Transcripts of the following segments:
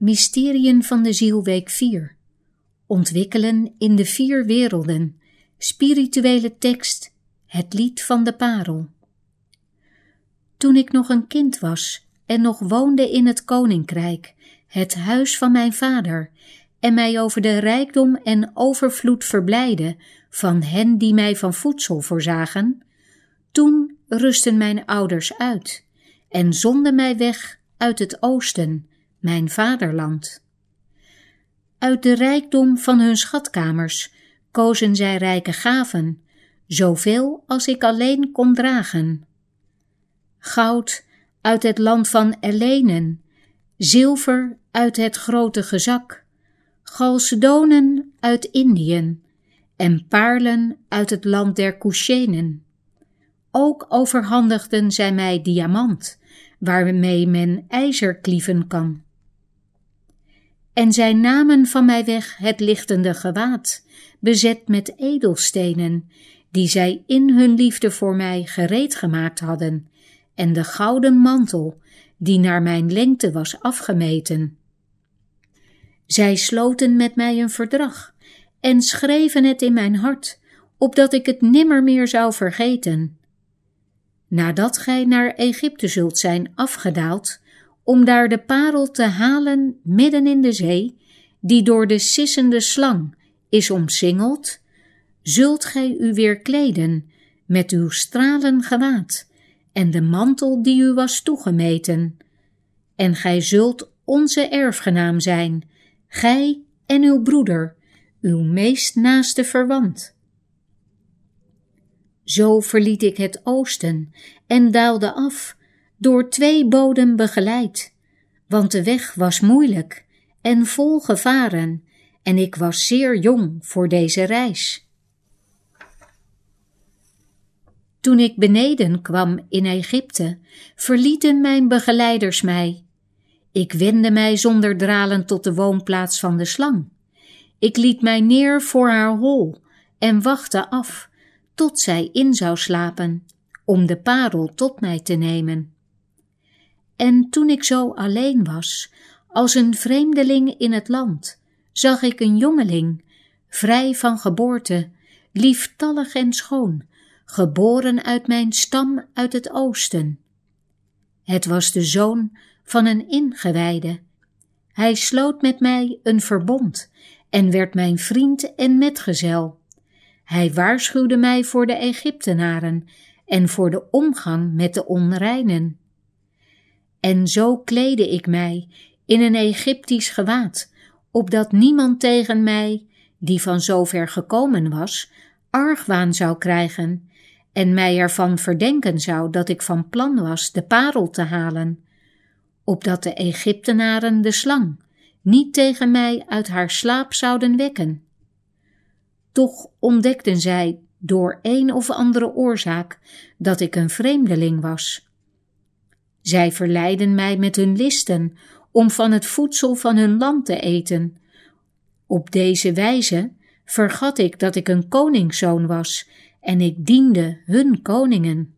Mysteriën van de ziel week 4. Ontwikkelen in de 4 werelden. Spirituele tekst. Het lied van de parel. Toen ik nog een kind was en nog woonde in het koninkrijk, het huis van mijn vader, en mij over de rijkdom en overvloed verblijdde van hen die mij van voedsel voorzagen, toen rustten mijn ouders uit en zonden mij weg uit het oosten, mijn vaderland. Uit de rijkdom van hun schatkamers kozen zij rijke gaven, zoveel als ik alleen kon dragen. Goud uit het land van Elenen, zilver uit het grote gezak, chalcedonen uit Indië en paarlen uit het land der Kushenen. Ook overhandigden zij mij diamant, waarmee men ijzer klieven kan. En zij namen van mij weg het lichtende gewaad, bezet met edelstenen, die zij in hun liefde voor mij gereed gemaakt hadden, en de gouden mantel, die naar mijn lengte was afgemeten. Zij sloten met mij een verdrag en schreven het in mijn hart, opdat ik het nimmer meer zou vergeten. Nadat gij naar Egypte zult zijn afgedaald, om daar de parel te halen midden in de zee, die door de sissende slang is omsingeld, zult gij u weer kleden met uw stralen gewaad en de mantel die u was toegemeten. En gij zult onze erfgenaam zijn, gij en uw broeder, uw meest naaste verwant. Zo verliet ik het oosten en daalde af, door 2 boden begeleid, want de weg was moeilijk en vol gevaren, en ik was zeer jong voor deze reis. Toen ik beneden kwam in Egypte, verlieten mijn begeleiders mij. Ik wendde mij zonder dralen tot de woonplaats van de slang. Ik liet mij neer voor haar hol en wachtte af, tot zij in zou slapen, om de parel tot mij te nemen. En toen ik zo alleen was, als een vreemdeling in het land, zag ik een jongeling, vrij van geboorte, lieftallig en schoon, geboren uit mijn stam uit het oosten. Het was de zoon van een ingewijde. Hij sloot met mij een verbond en werd mijn vriend en metgezel. Hij waarschuwde mij voor de Egyptenaren en voor de omgang met de onreinen. En zo kleedde ik mij in een Egyptisch gewaad, opdat niemand tegen mij, die van zover gekomen was, argwaan zou krijgen en mij ervan verdenken zou dat ik van plan was de parel te halen, opdat de Egyptenaren de slang niet tegen mij uit haar slaap zouden wekken. Toch ontdekten zij door een of andere oorzaak dat ik een vreemdeling was. Zij verleidden mij met hun listen om van het voedsel van hun land te eten. Op deze wijze vergat ik dat ik een koningszoon was en ik diende hun koningen.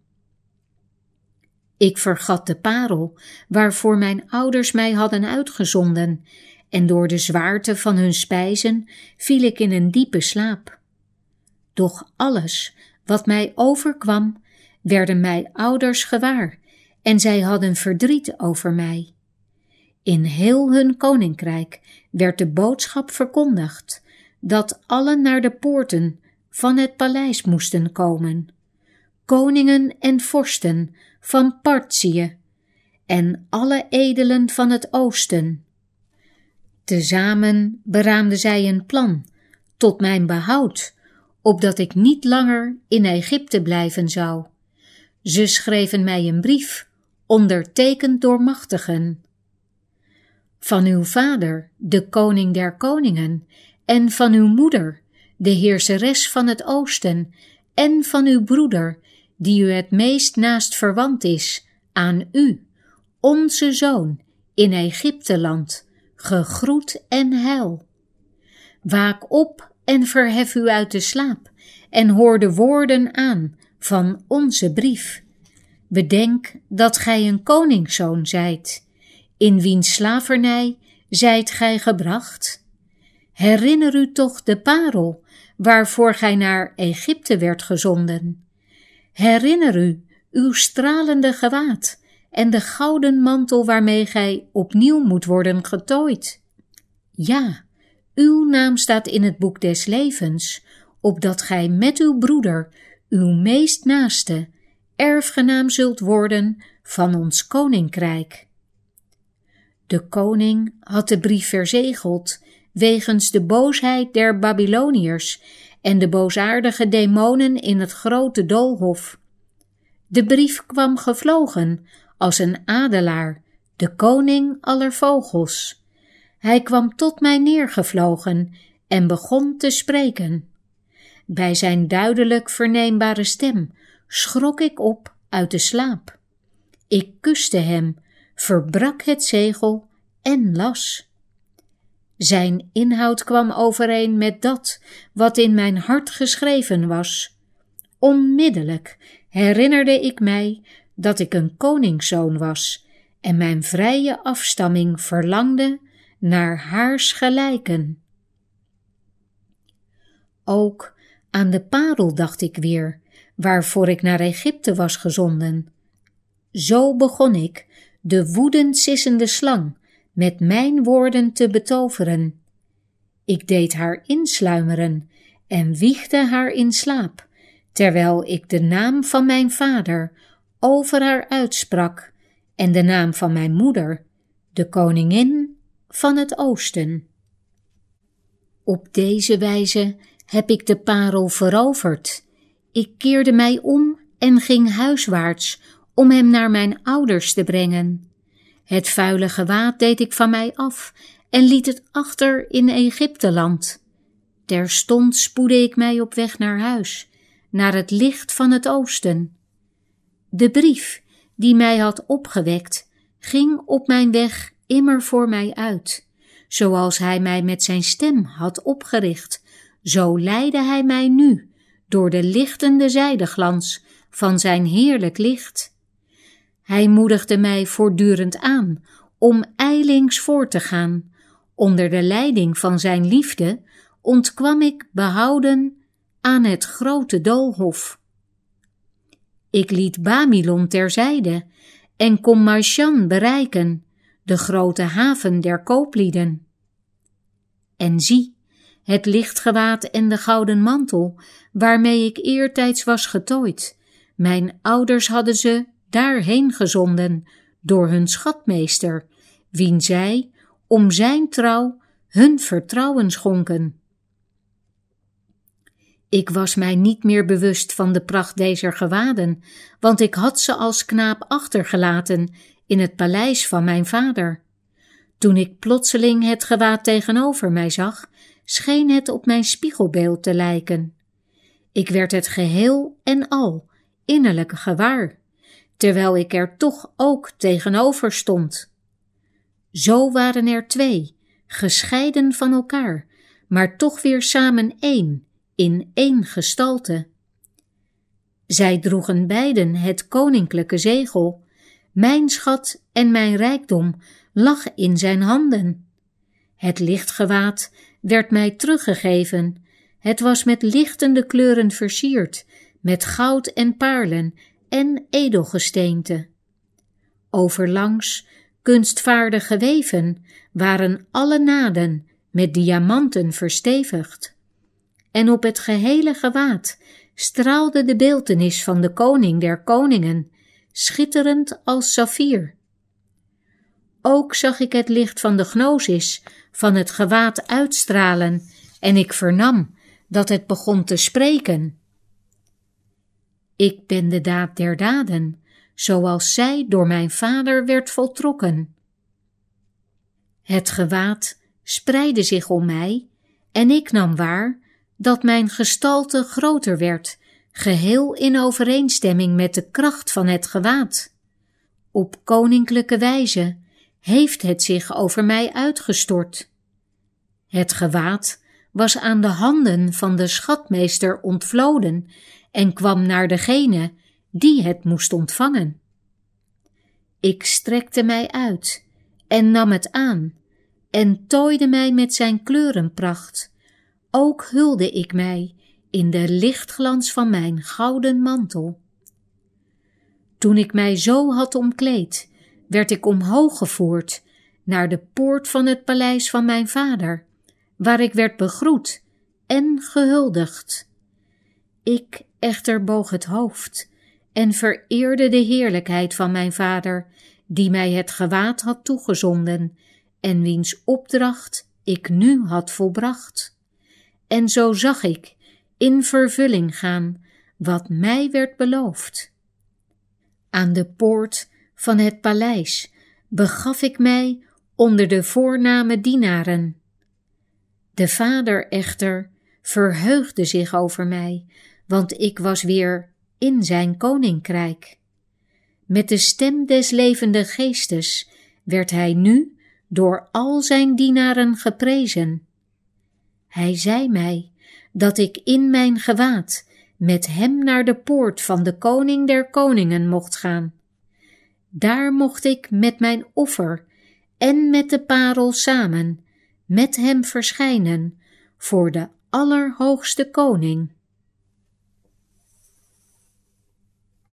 Ik vergat de parel waarvoor mijn ouders mij hadden uitgezonden, en door de zwaarte van hun spijzen viel ik in een diepe slaap. Doch alles wat mij overkwam, werden mijn ouders gewaar, en zij hadden verdriet over mij. In heel hun koninkrijk werd de boodschap verkondigd, dat allen naar de poorten van het paleis moesten komen, koningen en vorsten van Partië en alle edelen van het oosten. Tezamen beraamden zij een plan tot mijn behoud, opdat ik niet langer in Egypte blijven zou. Ze schreven mij een brief, ondertekend door machtigen. Van uw vader, de koning der koningen, en van uw moeder, de heerseres van het oosten, en van uw broeder, die u het meest naast verwant is, aan u, onze zoon, in Egypteland, gegroet en heil. Waak op en verhef u uit de slaap, en hoor de woorden aan van onze brief. Bedenk dat gij een koningszoon zijt, in wiens slavernij zijt gij gebracht? Herinner u toch de parel, waarvoor gij naar Egypte werd gezonden. Herinner u uw stralende gewaad en de gouden mantel waarmee gij opnieuw moet worden getooid. Ja, uw naam staat in het boek des levens, opdat gij met uw broeder, uw meest naaste, erfgenaam zult worden van ons koninkrijk. De koning had de brief verzegeld wegens de boosheid der Babyloniërs en de boosaardige demonen in het grote doolhof. De brief kwam gevlogen als een adelaar, de koning aller vogels. Hij kwam tot mij neergevlogen en begon te spreken. Bij zijn duidelijk verneembare stem schrok ik op uit de slaap. Ik kuste hem, verbrak het zegel en las. Zijn inhoud kwam overeen met dat wat in mijn hart geschreven was. Onmiddellijk herinnerde ik mij dat ik een koningszoon was en mijn vrije afstamming verlangde naar haars gelijken. Ook aan de parel dacht ik weer, waarvoor ik naar Egypte was gezonden. Zo begon ik, de woedend sissende slang, met mijn woorden te betoveren. Ik deed haar insluimeren en wiegde haar in slaap, terwijl ik de naam van mijn vader over haar uitsprak en de naam van mijn moeder, de koningin van het oosten. Op deze wijze heb ik de parel veroverd. Ik keerde mij om en ging huiswaarts om hem naar mijn ouders te brengen. Het vuile gewaad deed ik van mij af en liet het achter in Egypteland. Terstond spoedde ik mij op weg naar huis, naar het licht van het oosten. De brief die mij had opgewekt, ging op mijn weg immer voor mij uit. Zoals hij mij met zijn stem had opgericht, zo leidde hij mij nu door de lichtende zijdeglans van zijn heerlijk licht. Hij moedigde mij voortdurend aan om ijlings voort te gaan. Onder de leiding van zijn liefde ontkwam ik behouden aan het grote doolhof. Ik liet Babylon terzijde en kon Marshan bereiken, de grote haven der kooplieden. En zie, het lichtgewaad en de gouden mantel, waarmee ik eertijds was getooid, mijn ouders hadden ze daarheen gezonden door hun schatmeester, wien zij, om zijn trouw, hun vertrouwen schonken. Ik was mij niet meer bewust van de pracht dezer gewaden, want ik had ze als knaap achtergelaten in het paleis van mijn vader. Toen ik plotseling het gewaad tegenover mij zag, scheen het op mijn spiegelbeeld te lijken. Ik werd het geheel en al innerlijk gewaar, terwijl ik er toch ook tegenover stond. Zo waren er twee, gescheiden van elkaar, maar toch weer samen één, in één gestalte. Zij droegen beiden het koninklijke zegel. Mijn schat en mijn rijkdom lag in zijn handen. Het lichtgewaad werd mij teruggegeven. Het was met lichtende kleuren versierd, met goud en paarlen en edelgesteente. Overlangs, kunstvaardig geweven, waren alle naden met diamanten verstevigd. En op het gehele gewaad straalde de beeltenis van de koning der koningen, schitterend als saffier. Ook zag ik het licht van de gnosis van het gewaad uitstralen en ik vernam dat het begon te spreken. Ik ben de daad der daden, zoals zij door mijn vader werd voltrokken. Het gewaad spreidde zich om mij en ik nam waar dat mijn gestalte groter werd, geheel in overeenstemming met de kracht van het gewaad. Op koninklijke wijze heeft het zich over mij uitgestort. Het gewaad was aan de handen van de schatmeester ontvloden en kwam naar degene die het moest ontvangen. Ik strekte mij uit en nam het aan, en tooide mij met zijn kleurenpracht. Ook hulde ik mij in de lichtglans van mijn gouden mantel. Toen ik mij zo had omkleed, werd ik omhoog gevoerd naar de poort van het paleis van mijn vader, waar ik werd begroet en gehuldigd. Ik echter boog het hoofd en vereerde de heerlijkheid van mijn vader, die mij het gewaad had toegezonden en wiens opdracht ik nu had volbracht. En zo zag ik in vervulling gaan wat mij werd beloofd. Aan de poort van het paleis begaf ik mij onder de voorname dienaren. De vader echter verheugde zich over mij, want ik was weer in zijn koninkrijk. Met de stem des levende geestes werd hij nu door al zijn dienaren geprezen. Hij zei mij dat ik in mijn gewaad met hem naar de poort van de koning der koningen mocht gaan. Daar mocht ik met mijn offer en met de parel samen met hem verschijnen voor de allerhoogste koning.